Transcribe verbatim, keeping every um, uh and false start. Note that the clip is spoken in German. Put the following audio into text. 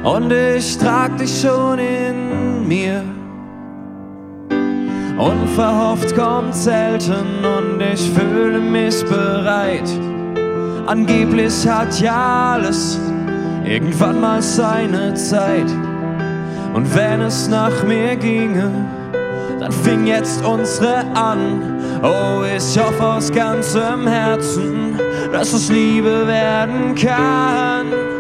und ich trag dich schon in mir. Unverhofft kommt selten und ich fühle mich bereit. Angeblich hat ja alles irgendwann mal seine Zeit. Und wenn es nach mir ginge, dann fing jetzt unsere an. Oh, ich hoffe aus ganzem Herzen, dass es Liebe werden kann.